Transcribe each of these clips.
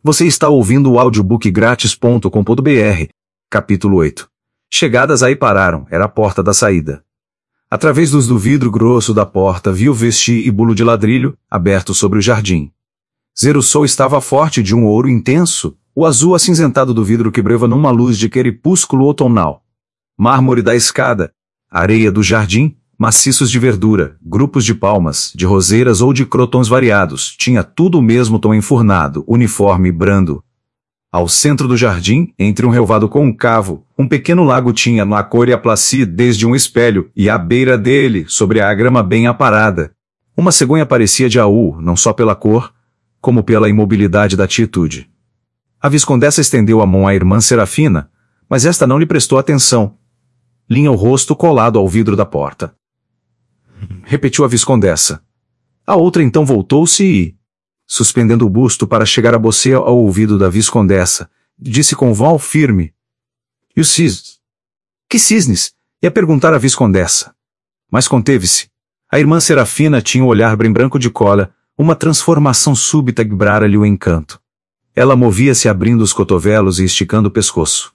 Você está ouvindo o audiobookgratis.com.br, capítulo 8. Chegadas aí pararam, era a porta da saída. Através luz do vidro grosso da porta viu vestíbulo de ladrilho, aberto sobre o jardim. O sol estava forte de um ouro intenso, o azul acinzentado do vidro quebrava numa luz de crepúsculo outonal. Mármore da escada, areia do jardim, maciços de verdura, grupos de palmas, de roseiras ou de crotons variados, tinha tudo o mesmo tom enfurnado, uniforme e brando. Ao centro do jardim, entre um relvado côncavo, um pequeno lago tinha a cor e a placidez de um espelho, e à beira dele, sobre a grama bem aparada, uma cegonha parecia de Aú, não só pela cor, como pela imobilidade da atitude. A viscondessa estendeu a mão à irmã Serafina, mas esta não lhe prestou atenção. Linha o rosto colado ao vidro da porta. Repetiu a viscondessa. A outra então voltou-se e, suspendendo o busto para chegar a boceia ao ouvido da viscondessa, disse com voz firme: "E os cisnes?" "Que cisnes?" ia perguntar a viscondessa. Mas conteve-se. A irmã Serafina tinha um olhar bem branco de cola, uma transformação súbita quebrara-lhe o encanto. Ela movia-se abrindo os cotovelos e esticando o pescoço.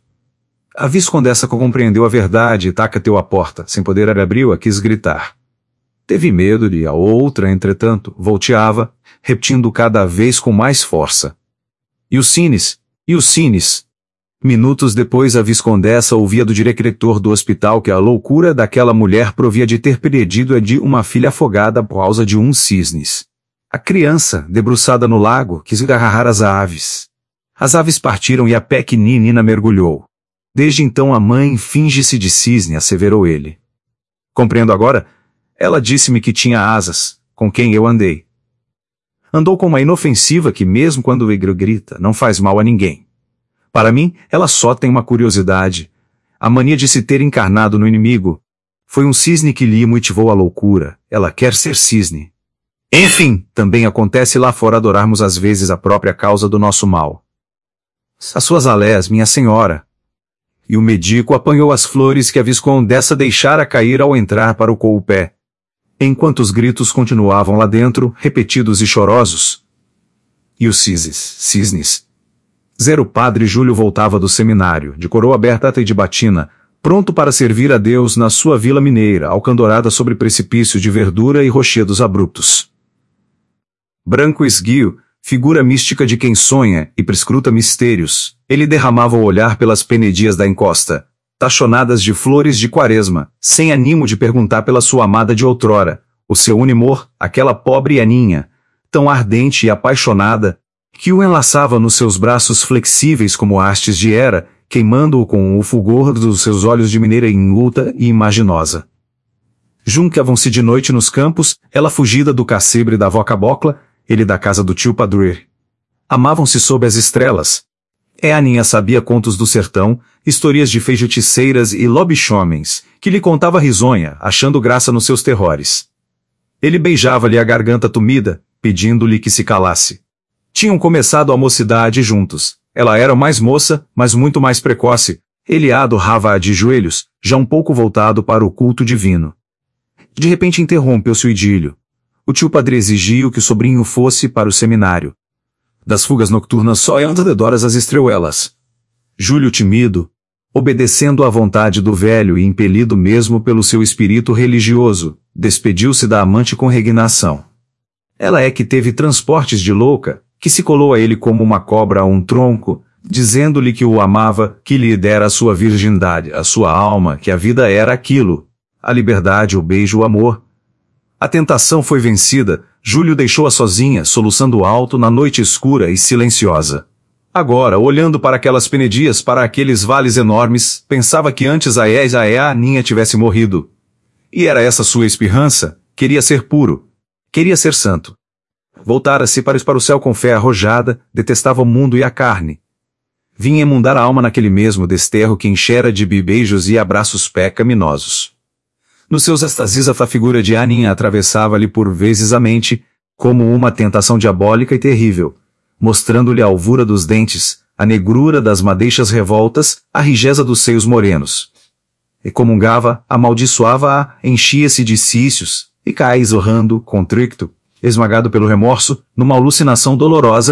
A viscondessa compreendeu a verdade e tacateou a porta, sem poder abri-la, quis gritar. Teve medo e a outra, entretanto, volteava, repetindo cada vez com mais força: "E os cines? E os cines?" Minutos depois a viscondessa ouvia do diretor do hospital que a loucura daquela mulher provia de ter perdido de uma filha afogada por causa de uns cisnes. A criança, debruçada no lago, quis agarrar as aves. As aves partiram e a pequenina mergulhou. Desde então a mãe finge-se de cisne, asseverou ele. Compreendo agora. Ela disse-me que tinha asas, com quem eu andei. Andou com uma inofensiva que mesmo quando o egro grita, não faz mal a ninguém. Para mim, ela só tem uma curiosidade. A mania de se ter encarnado no inimigo. Foi um cisne que lhe motivou a loucura. Ela quer ser cisne. Enfim, também acontece lá fora adorarmos às vezes a própria causa do nosso mal. As suas alés, minha senhora. E o médico apanhou as flores que a viscondessa deixara cair ao entrar para o coupé. Enquanto os gritos continuavam lá dentro, repetidos e chorosos. E os cisnes. O padre Júlio voltava do seminário, de coroa aberta e de batina, pronto para servir a Deus na sua vila mineira, alcandorada sobre precipício de verdura e rochedos abruptos. Branco esguio, figura mística de quem sonha e prescruta mistérios, ele derramava o olhar pelas penedias da encosta, tachonadas de flores de quaresma, sem animo de perguntar pela sua amada de outrora, o seu unimor, aquela pobre Aninha, tão ardente e apaixonada, que o enlaçava nos seus braços flexíveis como hastes de Hera, queimando-o com o fulgor dos seus olhos de mineira inulta e imaginosa. Juncavam-se de noite nos campos, ela fugida do cacebre da avó Cabocla, ele da casa do tio Padre. Amavam-se sob as estrelas. Aninha sabia contos do sertão, historias de feijuticeiras e lobixomens, que lhe contava risonha, achando graça nos seus terrores. Ele beijava-lhe a garganta tumida, pedindo-lhe que se calasse. Tinham começado a mocidade juntos. Ela era mais moça, mas muito mais precoce. Ele adorava-a de joelhos, já um pouco voltado para o culto divino. De repente interrompeu-se o idílio. O tio Padre exigiu que o sobrinho fosse para o seminário. Das fugas nocturnas só eram dedoras as estrelas. Júlio timido, obedecendo à vontade do velho e impelido mesmo pelo seu espírito religioso, despediu-se da amante com resignação. Ela é que teve transportes de louca, que se colou a ele como uma cobra a um tronco, dizendo-lhe que o amava, que lhe dera a sua virgindade, a sua alma, que a vida era aquilo, a liberdade, o beijo, o amor. A tentação foi vencida, Júlio deixou-a sozinha, soluçando alto na noite escura e silenciosa. Agora, olhando para aquelas penedias, para aqueles vales enormes, pensava que antes a Aninha tivesse morrido. E era essa sua espirrança? Queria ser puro. Queria ser santo. Voltara-se para o céu com fé arrojada, detestava o mundo e a carne. Vinha emundar a alma naquele mesmo desterro que enchera de beijos e abraços pecaminosos. Nos seus êxtases a figura de Aninha atravessava-lhe por vezes a mente, como uma tentação diabólica e terrível, mostrando-lhe a alvura dos dentes, a negrura das madeixas revoltas, a rijeza dos seios morenos. Excomungava, amaldiçoava-a, enchia-se de cícios, e caía zorrando, contrito, esmagado pelo remorso, numa alucinação dolorosa,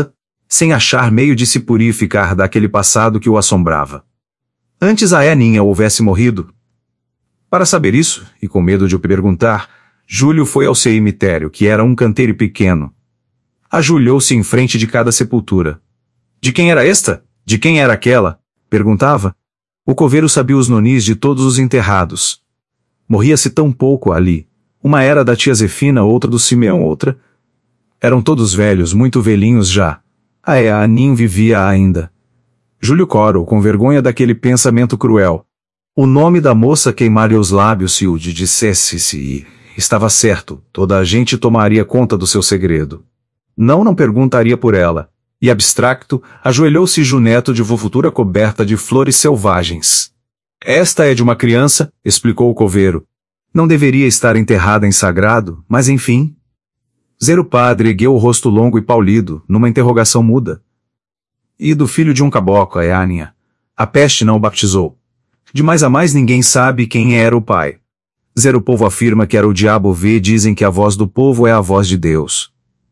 sem achar meio de se purificar daquele passado que o assombrava. Antes a Aninha houvesse morrido. Para saber isso, e com medo de o perguntar, Júlio foi ao cemitério, que era um canteiro pequeno. Ajoelhou-se em frente de cada sepultura. De quem era esta? De quem era aquela? Perguntava. O coveiro sabia os nonis de todos os enterrados. Morria-se tão pouco ali. Uma era da tia Zefina, outra do Simeão, outra. Eram todos velhos, muito velhinhos já. A Anin vivia ainda. Júlio corou com vergonha daquele pensamento cruel. O nome da moça queimaria os lábios se o dissesse e estava certo, toda a gente tomaria conta do seu segredo. Não perguntaria por ela. E abstracto, ajoelhou-se Juneto de futura coberta de flores selvagens. Esta é de uma criança, explicou o coveiro. Não deveria estar enterrada em sagrado, mas enfim. Zero padre ergueu o rosto longo e paulido, numa interrogação muda. E do filho de um caboclo, a Aninha. A peste não o batizou. De mais a mais ninguém sabe quem era o pai. Zero povo afirma que era o diabo vê, dizem que a voz do povo é a voz de Deus.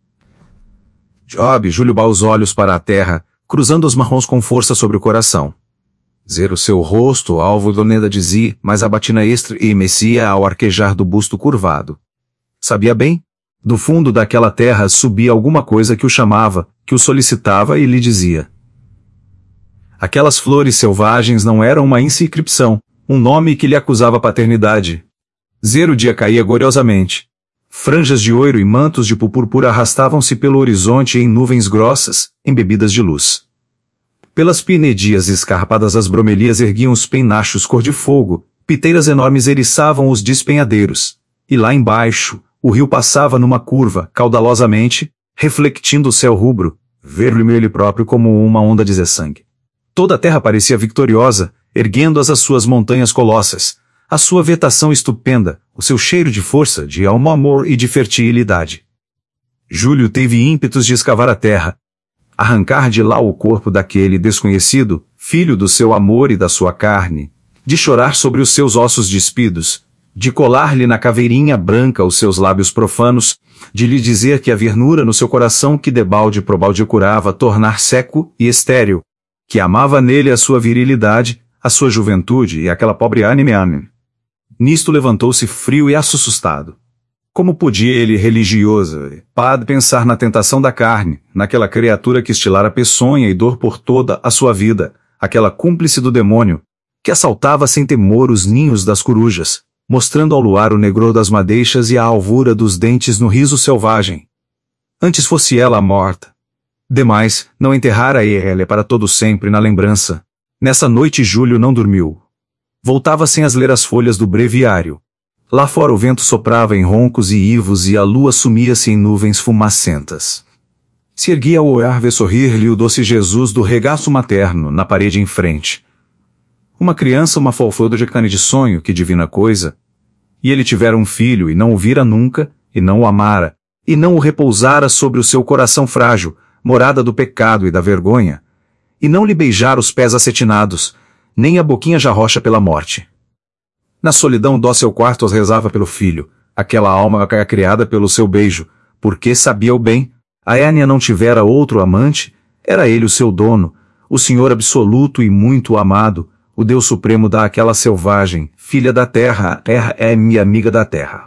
Júlio bá os olhos para a terra, cruzando os marrons com força sobre o coração. Zero seu rosto, alvo do Neda dizia, mas a batina extra e mecia ao arquejar do busto curvado. Sabia bem? Do fundo daquela terra subia alguma coisa que o chamava, que o solicitava e lhe dizia. Aquelas flores selvagens não eram uma inscrição, um nome que lhe acusava paternidade. Zero dia caía gloriosamente. Franjas de ouro e mantos de púrpura arrastavam-se pelo horizonte em nuvens grossas, embebidas de luz. Pelas pinedias escarpadas as bromelias erguiam os penachos cor de fogo, piteiras enormes eriçavam os despenhadeiros. E lá embaixo, o rio passava numa curva, caudalosamente, reflectindo o céu rubro, vermelho ele próprio como uma onda de sangue. Toda a terra parecia vitoriosa, erguendo-as as suas montanhas colossas, a sua vetação estupenda, o seu cheiro de força, de almo amor e de fertilidade. Júlio teve ímpetos de escavar a terra, arrancar de lá o corpo daquele desconhecido, filho do seu amor e da sua carne, de chorar sobre os seus ossos despidos, de colar-lhe na caveirinha branca os seus lábios profanos, de lhe dizer que a vernura no seu coração que debalde probalde curava tornar seco e estéril, que amava nele a sua virilidade, a sua juventude e aquela pobre anime. Nisto levantou-se frio e assustado. Como podia ele, religioso, padre, pensar na tentação da carne, naquela criatura que estilara peçonha e dor por toda a sua vida, aquela cúmplice do demônio, que assaltava sem temor os ninhos das corujas, mostrando ao luar o negror das madeixas e a alvura dos dentes no riso selvagem. Antes fosse ela morta. Demais, não enterrara ele para todo sempre na lembrança. Nessa noite Júlio não dormiu. Voltava sem as ler as folhas do breviário. Lá fora o vento soprava em roncos e ivos e a lua sumia-se em nuvens fumacentas. Se erguia ao olhar ver sorrir-lhe o doce Jesus do regaço materno, na parede em frente. Uma criança, uma folflor de carne de sonho, que divina coisa. E ele tivera um filho, e não o vira nunca, e não o amara, e não o repousara sobre o seu coração frágil, morada do pecado e da vergonha, e não lhe beijara os pés acetinados, nem a boquinha já roxa pela morte. Na solidão dócil quarto rezava pelo filho, aquela alma criada pelo seu beijo, porque sabia o bem, a Ania não tivera outro amante, era ele o seu dono, o Senhor absoluto e muito amado, o Deus supremo daquela selvagem, filha da terra, a terra é minha amiga da terra.